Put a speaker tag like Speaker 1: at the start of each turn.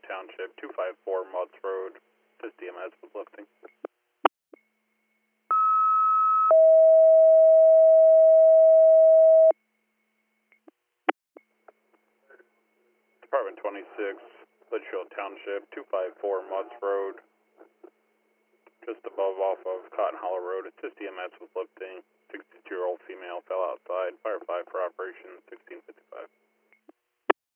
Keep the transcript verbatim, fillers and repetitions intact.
Speaker 1: Township, two five four Mutts Road, assist E M S with lifting. Department twenty-six, Litchfield Township, two five four Mutts Road, just above off of Cotton Hollow Road, assist E M S with lifting. sixty-two-year-old female fell outside, fire five for operation sixteen fifty-five.